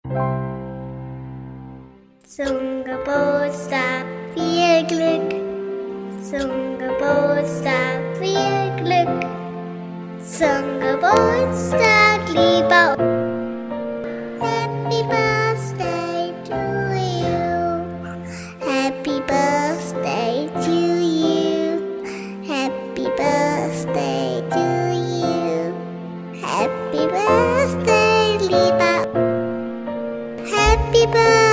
Zum Geburtstag viel Glück, zum Geburtstag viel Glück, zum Geburtstag lieber. Happy birthday to you, happy birthday to you, happy birthday to you, happy birthday lieber, happy birthday.